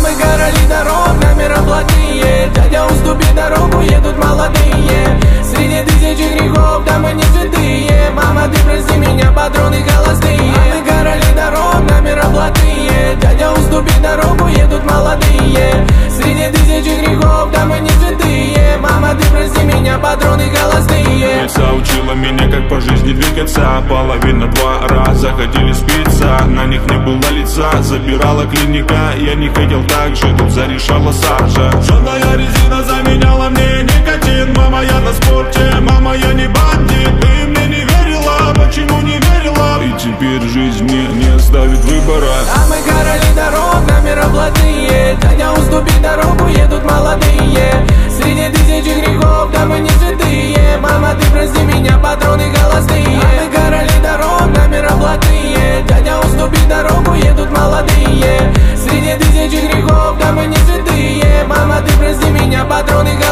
мы короли дорог, номера блатные. Дядя, уступи дорогу, едут молодые. Среди тысячи грехов, да мы не святые. Мама, ты прости меня, патроны холостые. Мы короли дорог, номера блатные. Дядя, уступи дорогу, едут молодые. Среди тысячи грехов, да мы не святые. Мама, ты прости меня, патроны холостые. Лиса учила меня, как по жизни двигаться. Половина 2 раза ходили спиться. На них не было лица, забирала клиника. Я не хотел так же, тут зарешала Саша. Жженая резина заменяла мне никотин. Мама, я на спорте, мама, я не бандит. Ты мне не верила, почему не верила? И теперь жизнь мне не оставит выбора. А мы короли дорог, номера блатные. Дядя, уступи дорогу, едут молодые. Среди тысячи грехов, да мы не святые. Мама, ты прости меня, патроны холостые. А мы короли дорог, номера блатные. Дядя, уступи дорогу, едут молодые. Среди тысячи грехов, да мы не святые. Мама, ты прости меня, патроны холостые.